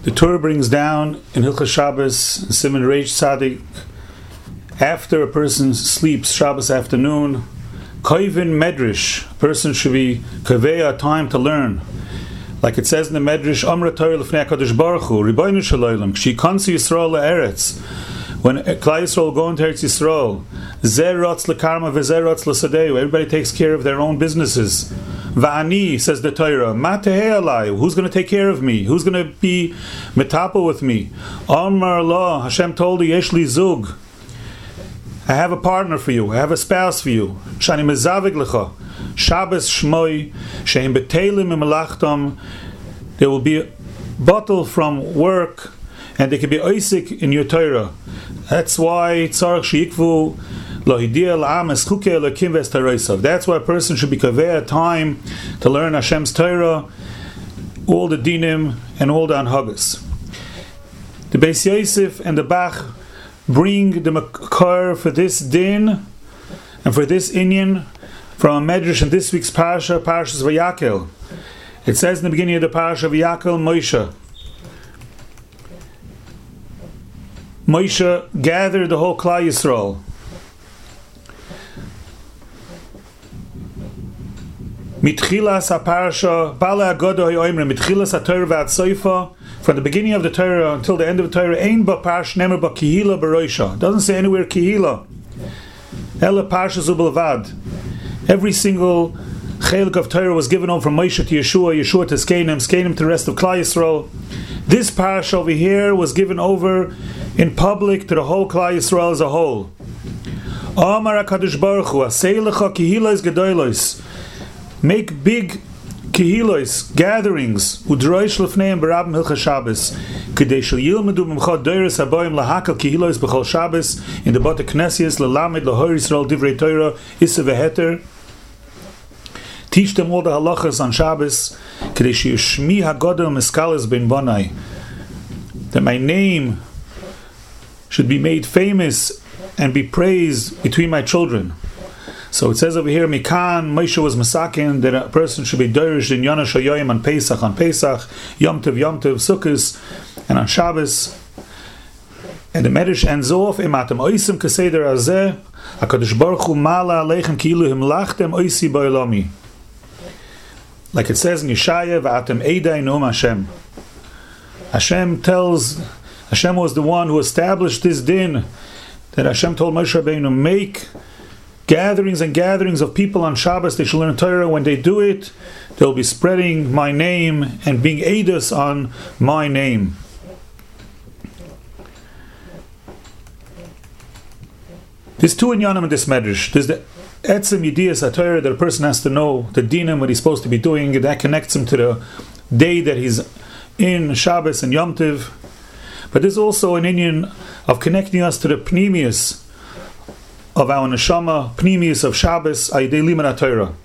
The Torah brings down in Hilchos Shabbos, Siman Reish Tzadik, after a person sleeps Shabbos afternoon, Koivin Medrash, a person should be kaveya, time to learn. Like it says in the Medrash, Amra Torah Lefnei HaKadosh Baruch Hu, Ribono Shel Olam, Kshikonsu Yisrael LaEretz, when Klal Yisrael go into Eretz Yisrael, Zer Rotz Lekarma v'Zer Rotz L'Sadeu, everybody takes care of their own businesses. Va'ani, says the Torah, Ma tehei alai, who's going to take care of me? Who's going to be metapo with me? Amar Allah, Hashem told you, Yesh li zug, I have a partner for you, I have a spouse for you. Shani mezavig lecha, Shabbos shmoi, sheim betelim imelachtom, there will be a bottle from work, and they can be oisik in your Torah. That's why tzarech sheikvu lo hidia la'am eschukei elokim v'estarosav. That's why a person should be kaveya time to learn Hashem's Torah, all the dinim and all the anhagas. The Beis Yosef and the Bach bring the makar for this din and for this inyan from a medrash in this week's parasha, Parashas Vayakel. It says in the beginning of the parasha, Vayakel Moshe gathered the whole Klal Yisrael. Mitchilas HaParasha, Bala Agoda HaYoimrim, Mitchilas HaTorah VaAtsoifa, from the beginning of the Torah until the end of the Torah, Ein Ba Parash Nemer Ba Kihila Baroisha. Doesn't say anywhere Kihila. Ela Parasha Zubelvad. Every single chelik of Torah was given over from Moshe to Yeshua, Yeshua to Skenim to the rest of Klal Yisrael. This parasha over here was given over in public to the whole Klal Yisrael as a whole. Amar HaKadosh Baruch Hu, Asei lecha kihilos gedolos. Make big kihilos, gatherings, udroish lefneim barabim hilchos Shabbos, kedei shel yilmedu b'mcha doros haboim lahakal kihilos b'chol Shabbos, in the Bate Knesias lelamed lahor Yisrael divrei Torah issa v'heter. Teach them all the halachas on Shabbos, kedei sheyishmi hagodol miskalos ben bonai, that my name should be made famous and be praised between my children. So it says over here, Mikan, Moshe was masakin, that a person should be dorish in Yonah Shoyoyim on Pesach, Yom Tov, Sukkos, and on Shabbos. And the Medrash ends off, Imatem oisim keseder azeh, HaKadosh Baruch Hu mala aleichem ki'ilu himlachtem oisi ba'olami. Like it says in Yeshaya, V'atem eidai nom Hashem. Hashem was the one who established this din, that Hashem told Moshe Rabbeinu, make gatherings and gatherings of people on Shabbos, they shall learn Torah. When they do it, they'll be spreading my name and being eidos on my name. There's two inyanim in this medrash. There's the etzem yidiyas HaTorah, that a person has to know the dinim, what he's supposed to be doing, and that connects him to the day that he's in Shabbos and Yom Tov. But there's also an inyan of connecting us to the pnimius of our neshama, pnimius of Shabbos, ayidei limud HaTorah.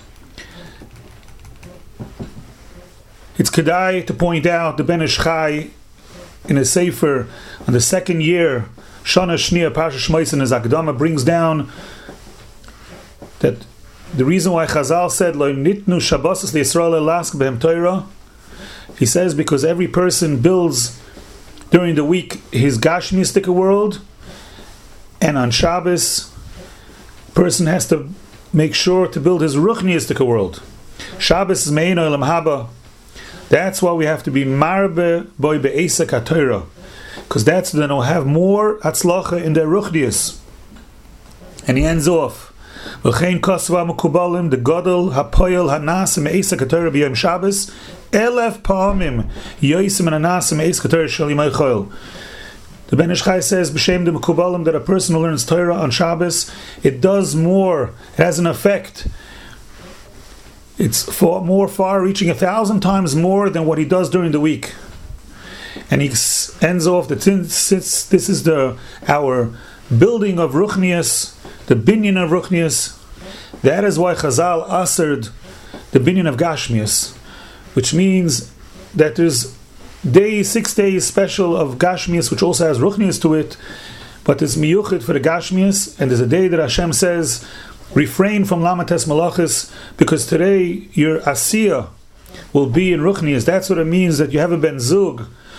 It's kedai to point out the Ben Ish Chai in a sefer on the second year, Shana Shnia Parashat Shmos, in his Akdama brings down that the reason why Chazal said Lo nitnu Shabbos liYisrael elask behem Torah, he says because every person builds during the week his gashmistic world, and on Shabbos person has to make sure to build his ruchniistic world. Shabbos is mein olam haba. That's why we have to be marbe boy be'esak HaTorah, because that's then we'll have more atzlacha in their ruchnius. And he ends off, v'chein kosva mukubalim the gadol hapoyel hanasim esak HaTorah b'yom Shabbos elef pa'amim yoisim hanasim esak HaTorah shel yimei chol. The Ben Ish Chai says, b'shem de mekubalim, that a person who learns Torah on Shabbos, it does more, it has an effect. It's far-reaching, 1,000 times more than what he does during the week. And he ends off that since this is our building of Ruchnias, the binyan of Ruchnias, that is why Chazal asered the binyan of Gashmias, which means that there's 6 days special of Gashmias, which also has Ruchnias to it, but it's miyuchid for the Gashmias, and there's a day that Hashem says, refrain from Lamates Malachis, because today your Asiya will be in Ruchnias. That's what it means, that you have a Ben Zug,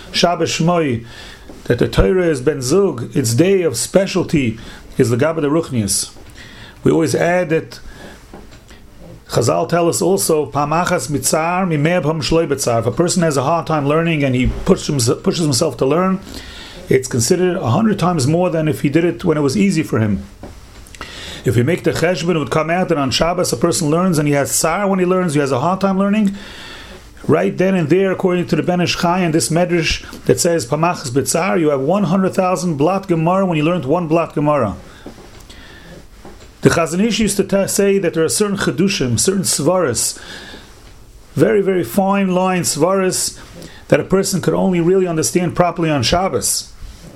Shabbos Shmoi, that the Torah is Ben Zug, its day of specialty is the Gabba de Ruchnius. We always add that Chazal tell us also, Pamachas mitzar mimeh pam shloi betzar. If a person has a hard time learning and he pushes himself to learn, it's considered 100 times more than if he did it when it was easy for him. If we make the cheshbon, it would come out that on Shabbos a person learns and he has tsar when he learns, he has a hard time learning. Right then and there, according to the Ben Ish Chai and this medrash that says Pamachas betzar, you have 100,000 blat Gemara when you learned one blat Gemara. The Chazon Ish used to say that there are certain chedushim, certain svaras, very, very fine line svaras that a person could only really understand properly on Shabbos.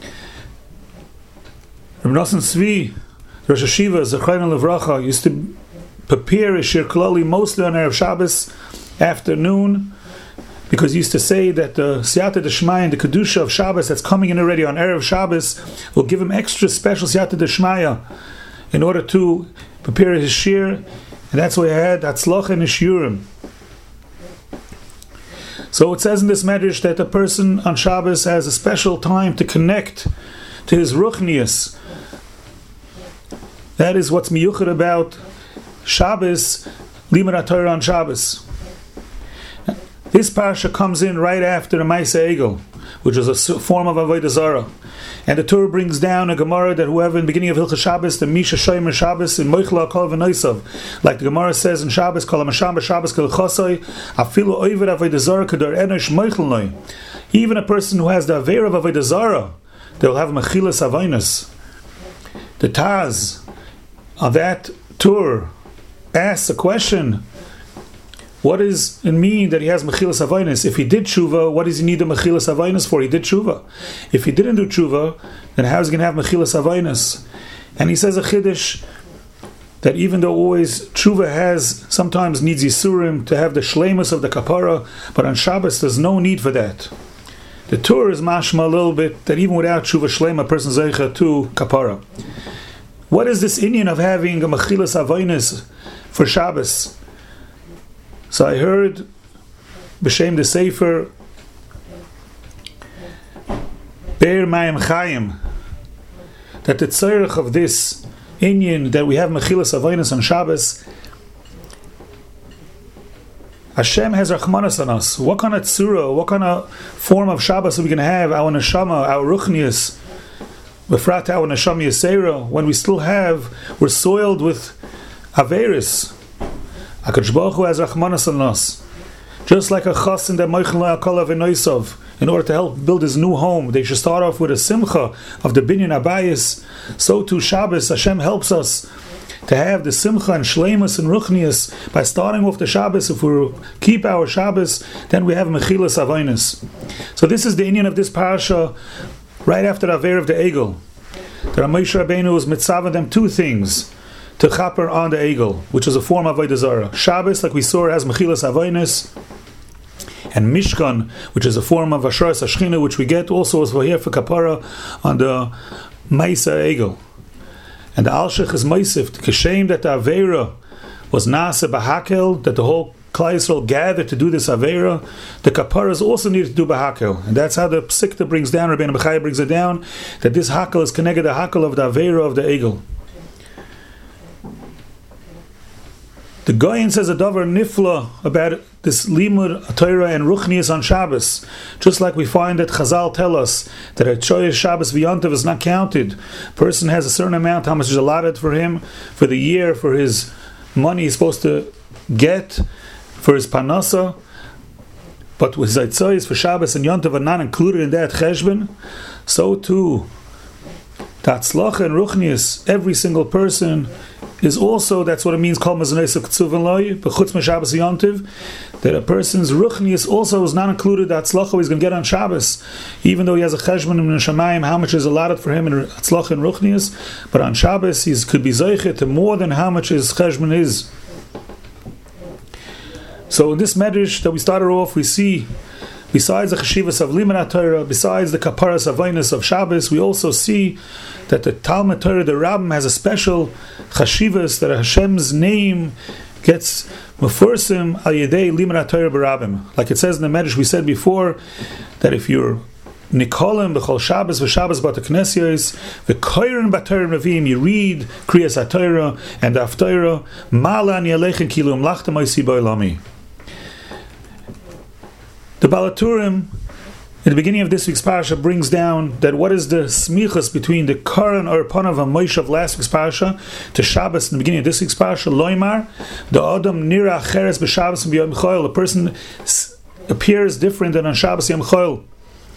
Rabbi Nosson Tzvi, Rosh Hashiva, Zechreinu Levracha, used to prepare his Shir Klali mostly on Erev Shabbos afternoon, because he used to say that the Siyata D'Shmaya and the Kedusha of Shabbos that's coming in already on Erev Shabbos will give him extra special Siyata D'Shmaya in order to prepare his shir, and that's why I had Hatzlacha and Shiurim. So it says in this medrash that a person on Shabbos has a special time to connect to his ruchnius. That is what's miyuchad about Shabbos, Limud HaTorah on Shabbos. This parsha comes in right after the Maaseh Egel, which is a form of Avodah Zarah. And the Torah brings down a Gemara that whoever in the beginning of Hilchos Shabbos, the Misha Shomer Shabbos in Moichla Kol V'Noisav, like the Gemara says in Shabbos, Kol HaMasham B'Shabbos Kol Chosoi, Afilu Oived Avodah Zarah Kedar Enosh Moichel Noi. Even a person who has the Aveir of Avodah Zarah, they will have Mechilas Avainas. The Taz of that Torah asks a question: what does it mean that he has Mechilas Avainas? If he did Tshuva, what does he need the Mechilas Avainas for? He did Tshuva. If he didn't do Tshuva, then how is he going to have Mechilas Avainas? And he says a Chiddush that even though always Tshuva has, sometimes needs Yisurim to have the Shleimus of the Kapara, but on Shabbos there's no need for that. The Torah is mashma a little bit that even without Tshuva Shleim, a person Zeicha to Kapara. What is this inyan of having a Mechilas Avainas for Shabbos? So I heard B'Shem the Sefer Be'er Mayim Chayim that the tzorech of this inyan that we have Mechilas Avainas on Shabbos, Hashem has Rachmanas on us. What kind of tzura, what kind of form of Shabbos are we going to have? Our neshama, our ruchnius, befrat our neshama yisera, when we still have, we're soiled with averis. HaKadosh Baruch Hu has Rachmanas on us. Just like a chassan that Moichel Lo Yakol V'Noisav, in order to help build his new home, they should start off with a simcha of the binyan abayis. So too Shabbos, Hashem helps us to have the simcha and shleimus and ruchnius by starting off the Shabbos. If we keep our Shabbos, then we have mechilas avainis. So this is the inyan of this parasha, right after the Aveir of the Egel. The Moshe Rabbeinu was mitzvah them two things to chaper on the Egel, which is a form of Avodah Zarah. Shabbos, like we saw, has mechilas avainis, and Mishkan, which is a form of Asheras Hashchina, which we get also as we're here for kapara on the Maaseh Egel. And the Alshech is Meisif, the Keshem that the Aveira was Nase Bahakel, that the whole Klal Yisrael gathered to do this Aveira, the Kaparas also needed to do Bahakel. And that's how the Psikta brings down, Rabbeinu Bechaya brings it down, that this Hakel is connected to the Hakel of the Aveira of the Egel. The Goyen says a davar nifla about this limud Torah and ruchnius on Shabbos. Just like we find that Chazal tell us that a choyesh Shabbos v'yontav is not counted. Person has a certain amount, how much is allotted for him for the year, for his money he's supposed to get, for his panasa. But with zaytzoyes for Shabbos and yontav are not included in that cheshbon. So too, Tatzlacha and ruchnius, every single person is also, that's what it means, kol mazonos k'tzuv loy, b'chutz m'Shabbos v'yontiv, that a person's ruchnius also is not included, the hatzlacha he's going to get on Shabbos, even though he has a cheshbon in Shamayim, how much is allotted for him in hatzlacha and ruchnius, but on Shabbos he could be zeiche to more than how much his cheshbon is. So in this medrash that we started off, we see, besides the cheshivas of Limud HaTorah, besides the kaparas avainas of Shabbos, we also see that the Talmud Torah, the Rabbim, has a special chashivas that Hashem's name gets mefursim al yedei Limud HaTorah b'Rabbim. Like it says in the Medrash, we said before that if you're Nikolim b'chol Shabbos v'Shabbos b'Knesios v'koyren b'Torah Nevi'im. You read Kriyas HaTorah and Haftarah. Malan yalechin kilu mlachta moisi b'olami. The Balaturim, in the beginning of this week's parasha, brings down that what is the smichas between the Karan or Panav and Moshe of last week's parasha to Shabbos in the beginning of this week's parasha. Loimar, the Adam nira cheres b'Shabbos and b'Yom Chol. A person appears different than on Shabbos Yom Chol.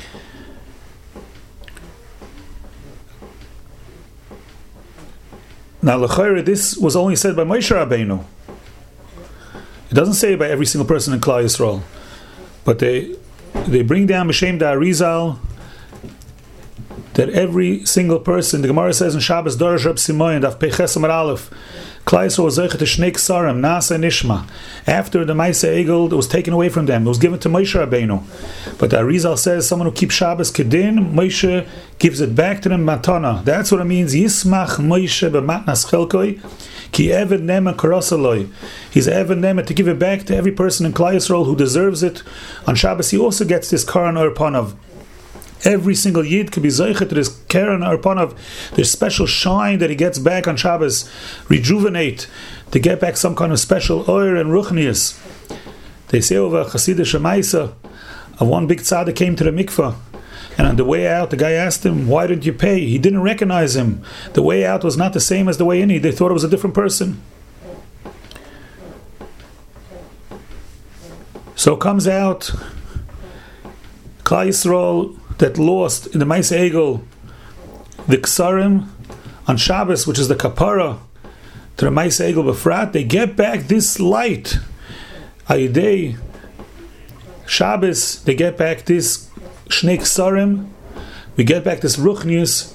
Now, l'chayre, this was only said by Moshe Rabbeinu. It doesn't say by every single person in Klal Yisrael. But they bring down B'Shem Da'arizal that every single person, the Gemara says in Shabbos, Darash Rab Simoyin, Daf Peches Amar Aleph, Klal Yisrael was Zeicha to Shnei Ksarim, Nasa and Nishma. After the Maaseh Egel, it was taken away from them. It was given to Moshe Rabbeinu. But the Arizal says someone who keeps Shabbos Kedin, Moshe gives it back to them Matana. That's what it means. Yismach Moshe b'matnas chelkoi, ki eved nema karasaloi. He's eved nema to give it back to every person in Klal Yisrael who deserves it. On Shabbos, he also gets this Karan or Panav. Every single Yid could be Zeicha to this Karan or Panav. There's special shine that he gets back on Shabbos, rejuvenate, to get back some kind of special oir and ruchnius. They say over Chasidish Maisa of one big tzaddik came to the mikvah, and on the way out, the guy asked him, "Why didn't you pay?" He didn't recognize him. The way out was not the same as the way in. They thought it was a different person. So it comes out, Klal Yisrael that lost in the Maaseh Egel the Ksarim on Shabbos, which is the Kapara, to the Maaseh Egel Befrat, they get back this light. Ayidei Shabbos, they get back this Shnei Ksarim, we get back this Ruchnius,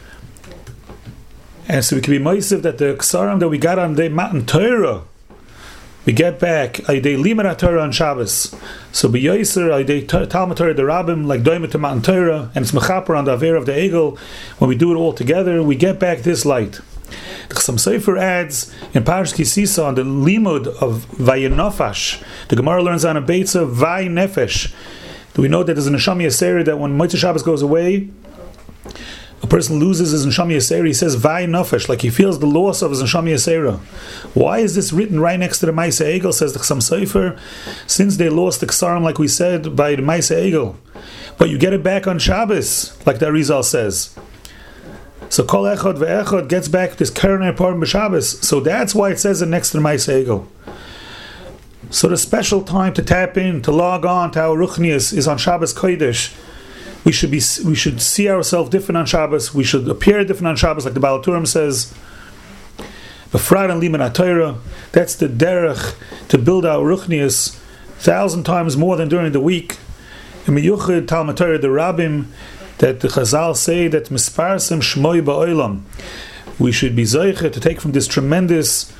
and so we can be moisiv that the Ksarim that we got on the Matan Torah, we get back Ayidei Limud Torah on Shabbos. So b'yoyser Ayidei Talmud Torah the Rabbim, like Doimet to Matan Torah, and it's Mechaper on the Aver of the Egel. When we do it all together, we get back this light. The Chassam Sofer adds in Parshas Kisisa on the limud of Vayinofash. The Gemara learns on a Beitza Vay Nefesh. Do we know that there's a Neshama Yiseri that when Motzei Shabbos goes away, a person loses his Neshama Yiseri, he says Vay Nefesh, like he feels the loss of his Neshama Yiseri. Why is this written right next to the Maaseh Egel, says the Chassam Sofer? Since they lost the Ksarim, like we said, by the Maaseh Egel. But you get it back on Shabbos, like the Arizal says. So Kol Echad Ve'echad gets back this Keren Parim B'Shabbos. So that's why it says it next to the Maaseh Egel. So the special time to tap in, to log on to our Ruchnius is on Shabbos Kodesh. We should see ourselves different on Shabbos. We should appear different on Shabbos, like the Balaturim says. Befrat and Limud HaTorah, that's the derech to build our Ruchnius 1,000 times more than during the week. In Miyuchid Talmud Torah the Rabbim, that the Chazal say that misparsim shmoi ba'olam. We should be zeicha to take from this tremendous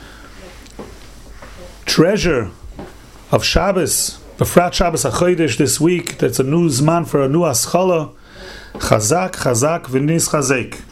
treasure of Shabbos, Befrat Shabbos HaChodesh this week. That's a new zman for a new aschala. Chazak, chazak, v'nis chazek.